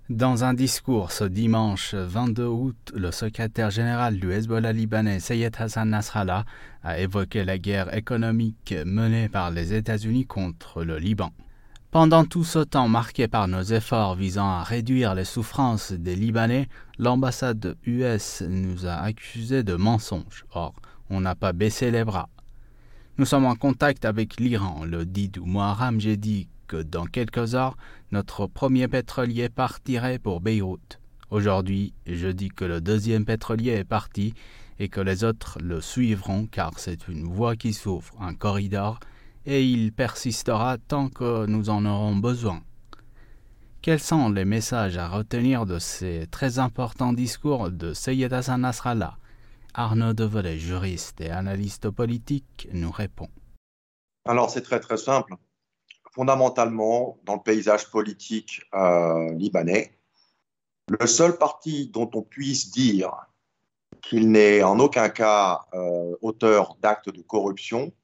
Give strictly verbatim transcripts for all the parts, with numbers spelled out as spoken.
Dans un discours ce dimanche vingt-deux août, le secrétaire général du Hezbollah libanais Seyed Hassan Nasrallah a évoqué la guerre économique menée par les États-Unis contre le Liban. Pendant tout ce temps marqué par nos efforts visant à réduire les souffrances des Libanais, l'ambassade U S nous a accusés de mensonges. Or, on n'a pas baissé les bras. Nous sommes en contact avec l'Iran. Le dix du Muharram, j'ai dit que dans quelques heures, notre premier pétrolier partirait pour Beyrouth. Aujourd'hui, je dis que le deuxième pétrolier est parti et que les autres le suivront car c'est une voie qui s'ouvre, un corridor, et il persistera tant que nous en aurons besoin. Quels sont les messages à retenir de ces très importants discours de Seyed Hassan Nasrallah? Arnaud Develay, juriste et analyste politique, nous répond. Alors, c'est très très simple. Fondamentalement, dans le paysage politique euh, libanais, le seul parti dont on puisse dire qu'il n'est en aucun cas euh, auteur d'actes de corruption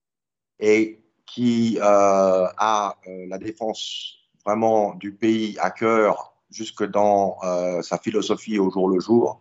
et qui euh, a euh, la défense vraiment du pays à cœur jusque dans euh, sa philosophie au jour le jour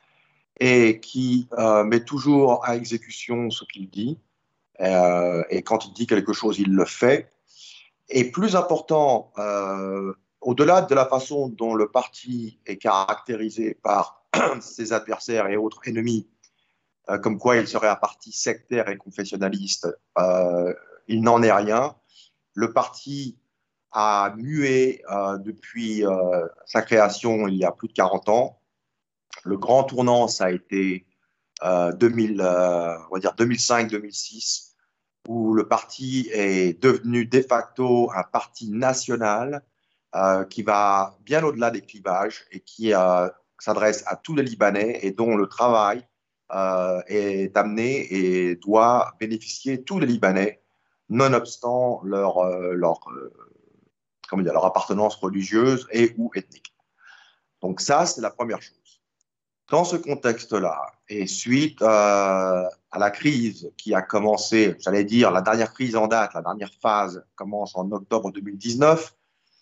et qui euh, met toujours à exécution ce qu'il dit euh, et quand il dit quelque chose, il le fait. Et plus important, euh, au-delà de la façon dont le parti est caractérisé par ses adversaires et autres ennemis, euh, comme quoi il serait un parti sectaire et confessionnaliste, euh, il n'en est rien. Le parti a mué euh, depuis euh, sa création il y a plus de quarante ans. Le grand tournant, ça a été euh, deux mille, euh, on va dire deux mille cinq deux mille six, où le parti est devenu de facto un parti national euh, qui va bien au-delà des clivages et qui euh, s'adresse à tous les Libanais et dont le travail euh, est amené et doit bénéficier tous les Libanais, nonobstant leur, euh, leur, euh, comment dire, leur appartenance religieuse et ou ethnique. Donc ça, c'est la première chose. Dans ce contexte-là, et suite euh, à la crise qui a commencé, j'allais dire, la dernière crise en date, la dernière phase commence en octobre deux mille dix-neuf,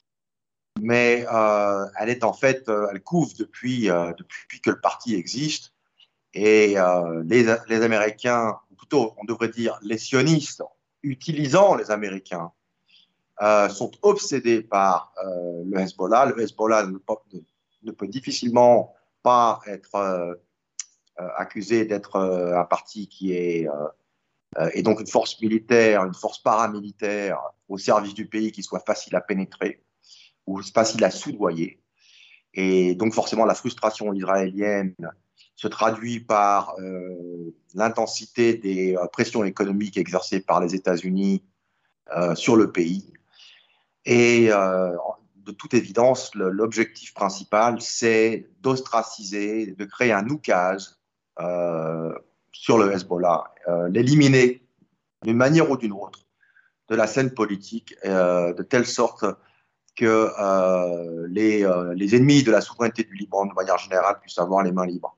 mais euh, elle est en fait, euh, elle couvre depuis, euh, depuis que le parti existe, et euh, les, les Américains, ou plutôt on devrait dire les sionistes, utilisant les Américains, euh, sont obsédés par euh, le Hezbollah. Le Hezbollah ne, ne, ne peut difficilement pas être euh, euh, accusé d'être euh, un parti qui est euh, et donc une force militaire, une force paramilitaire au service du pays qui soit facile à pénétrer ou facile à soudoyer. Et donc forcément la frustration israélienne se traduit par euh, l'intensité des euh, pressions économiques exercées par les États-Unis euh, sur le pays. Et euh, de toute évidence, le, l'objectif principal, c'est d'ostraciser, de créer un oukase euh, sur le Hezbollah, euh, l'éliminer d'une manière ou d'une autre de la scène politique, euh, de telle sorte que euh, les, euh, les ennemis de la souveraineté du Liban, de manière générale, puissent avoir les mains libres.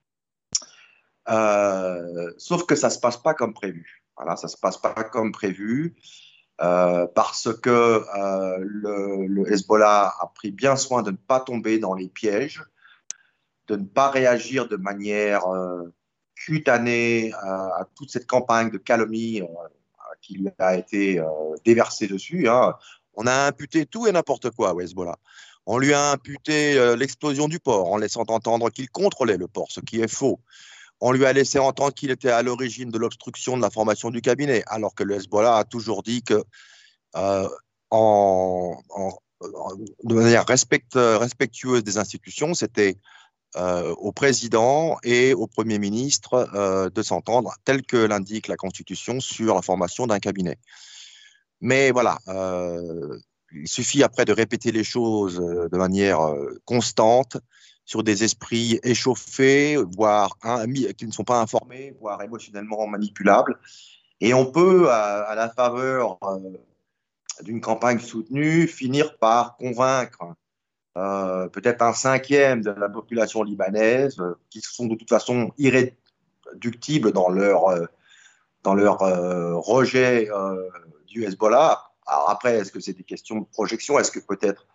Euh, sauf que ça ne se passe pas comme prévu. Voilà, ça ne se passe pas comme prévu. Euh, parce que euh, le, le Hezbollah a pris bien soin de ne pas tomber dans les pièges, de ne pas réagir de manière euh, cutanée euh, à toute cette campagne de calomnie euh, qui lui a été euh, déversée dessus. Hein. On a imputé tout et n'importe quoi au Hezbollah. On lui a imputé euh, l'explosion du port en laissant entendre qu'il contrôlait le port, ce qui est faux. On lui a laissé entendre qu'il était à l'origine de l'obstruction de la formation du cabinet, alors que le Hezbollah a toujours dit que euh, en, en, en, de manière respect, respectueuse des institutions, c'était euh, au président et au Premier ministre euh, de s'entendre, tel que l'indique la Constitution, sur la formation d'un cabinet. Mais voilà, euh, il suffit après de répéter les choses de manière euh, constante sur des esprits échauffés, voire hein, qui ne sont pas informés, voire émotionnellement manipulables. Et on peut, à, à la faveur euh, d'une campagne soutenue, finir par convaincre euh, peut-être un cinquième de la population libanaise, euh, qui sont de toute façon irréductibles dans leur, euh, dans leur euh, rejet euh, du Hezbollah. Alors après, est-ce que c'est des questions de projection? Est-ce que peut-être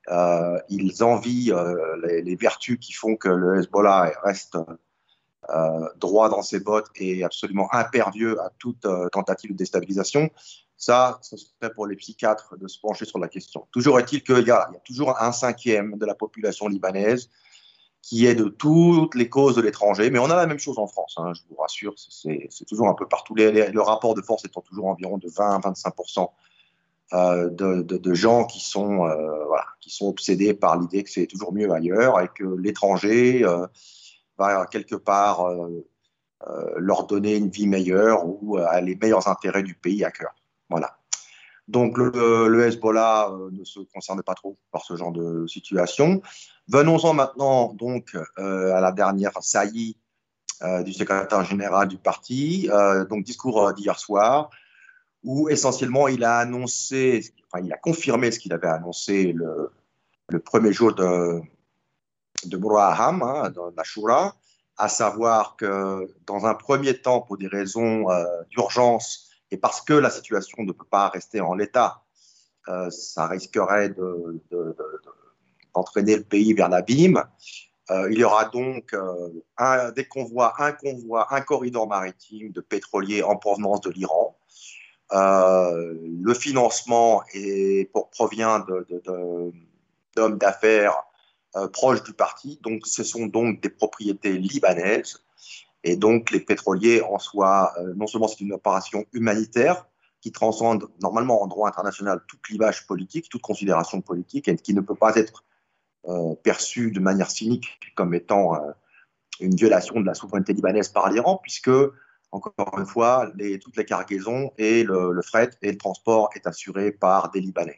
Euh, ils envient euh, les, les vertus qui font que le Hezbollah reste euh, droit dans ses bottes et absolument impervieux à toute euh, tentative de déstabilisation. Ça, ce serait pour les psychiatres de se pencher sur la question. Toujours est-il qu'il y, y a toujours un cinquième de la population libanaise qui est de toutes les causes de l'étranger, mais on a la même chose en France, hein, je vous rassure, c'est toujours un peu partout. Les, les, le rapport de force étant toujours environ de vingt à vingt-cinq pour cent euh, de, de, de gens qui sont, euh, voilà, qui sont obsédés par l'idée que c'est toujours mieux ailleurs et que l'étranger euh, va quelque part euh, euh, leur donner une vie meilleure ou euh, les meilleurs intérêts du pays à cœur. Voilà. Donc le, le Hezbollah euh, ne se concerne pas trop par ce genre de situation. Venons-en maintenant donc euh, à la dernière saillie euh, du secrétaire général du parti, euh, donc discours d'hier soir, où essentiellement il a annoncé, enfin il a confirmé ce qu'il avait annoncé le, le premier jour de, de Muharram, hein, de l'Ashura, à savoir que dans un premier temps, pour des raisons euh, d'urgence et parce que la situation ne peut pas rester en l'état, euh, ça risquerait de, de, de, d'entraîner le pays vers l'abîme. Euh, il y aura donc euh, un, des convois, un convoi, un corridor maritime de pétroliers en provenance de l'Iran. Euh, le financement est, pour, provient de, de, de, d'hommes d'affaires euh, proches du parti, donc ce sont donc des propriétés libanaises. Et donc les pétroliers en soi, euh, non seulement c'est une opération humanitaire qui transcende normalement en droit international tout clivage politique, toute considération politique, et qui ne peut pas être euh, perçue de manière cynique comme étant euh, une violation de la souveraineté libanaise par l'Iran, puisque, encore une fois, les, toutes les cargaisons et le, le fret et le transport est assuré par des Libanais.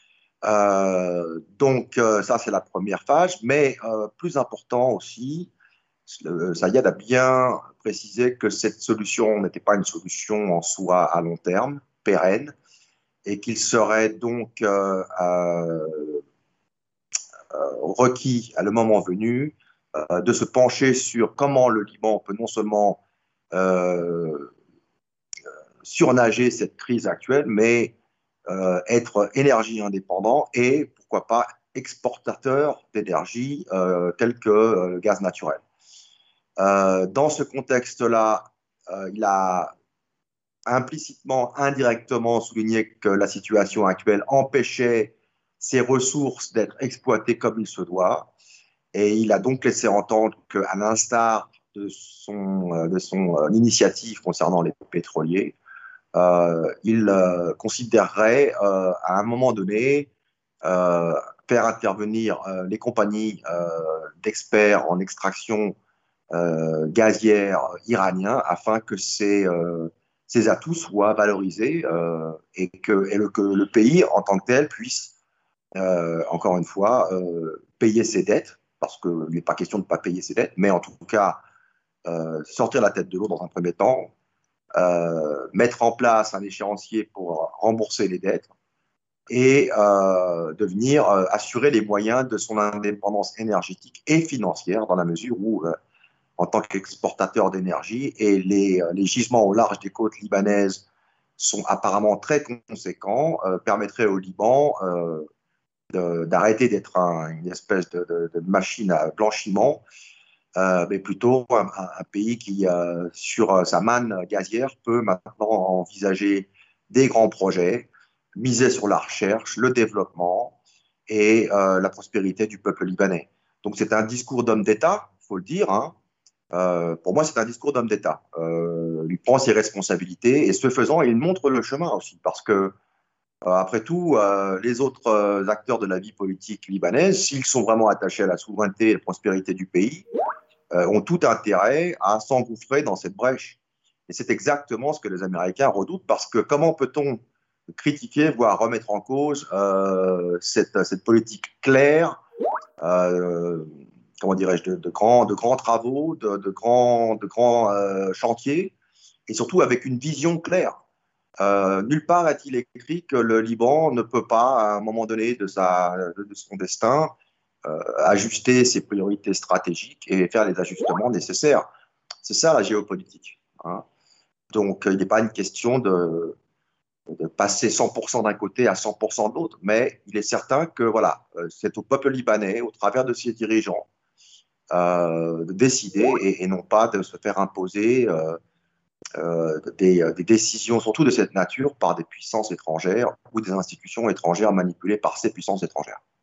Euh, donc euh, ça, c'est la première phase, mais euh, plus important aussi, le, Sayed a bien précisé que cette solution n'était pas une solution en soi à long terme, pérenne, et qu'il serait donc euh, euh, requis à le moment venu euh, de se pencher sur comment le Liban peut non seulement euh, surnager cette crise actuelle, mais euh, être énergie indépendant et pourquoi pas exportateur d'énergie euh, tel que euh, le gaz naturel. Euh, dans ce contexte-là, euh, il a implicitement, indirectement souligné que la situation actuelle empêchait ces ressources d'être exploitées comme il se doit. Et il a donc laissé entendre qu'à l'instar de son, euh, de son euh, initiative concernant les pétroliers, euh, il euh, considérerait euh, à un moment donné euh, faire intervenir euh, les compagnies euh, d'experts en extraction euh, gazière iraniens afin que ces, euh, ces atouts soient valorisés euh, et, que, et le, que le pays en tant que tel puisse, euh, encore une fois, euh, payer ses dettes, parce qu'il n'est pas question de ne pas payer ses dettes, mais en tout cas, euh, sortir la tête de l'eau dans un premier temps, euh, mettre en place un échéancier pour rembourser les dettes et euh, de venir euh, assurer les moyens de son indépendance énergétique et financière dans la mesure où, euh, en tant qu'exportateur d'énergie, et les, les gisements au large des côtes libanaises sont apparemment très conséquents, euh, permettraient au Liban euh, d'arrêter d'être un, une espèce de, de, de, machine à blanchiment, euh, mais plutôt un, un pays qui, euh, sur sa manne gazière, peut maintenant envisager des grands projets, miser sur la recherche, le développement et euh, la prospérité du peuple libanais. Donc c'est un discours d'homme d'État, il faut le dire. Hein. Euh, pour moi, c'est un discours d'homme d'État. Euh, il prend ses responsabilités et ce faisant, il montre le chemin aussi, parce que euh, après tout, euh, les autres euh, acteurs de la vie politique libanaise, s'ils sont vraiment attachés à la souveraineté et à la prospérité du pays, euh, ont tout intérêt à s'engouffrer dans cette brèche. Et c'est exactement ce que les Américains redoutent, parce que comment peut-on critiquer, voire remettre en cause euh, cette, cette politique claire, euh, comment dirais-je, de, de, grands, de grands travaux, de, de grands, de grands euh, chantiers, et surtout avec une vision claire. Euh, nulle part est-il écrit que le Liban ne peut pas, à un moment donné de, sa, de son destin, euh, ajuster ses priorités stratégiques et faire les ajustements nécessaires. C'est ça la géopolitique. Hein. Donc, il n'est pas une question de, de passer cent pour cent d'un côté à cent pour cent de l'autre, mais il est certain que voilà, c'est au peuple libanais, au travers de ses dirigeants, euh, de décider et, et non pas de se faire imposer euh, euh, des, des décisions, surtout de cette nature, par des puissances étrangères ou des institutions étrangères manipulées par ces puissances étrangères.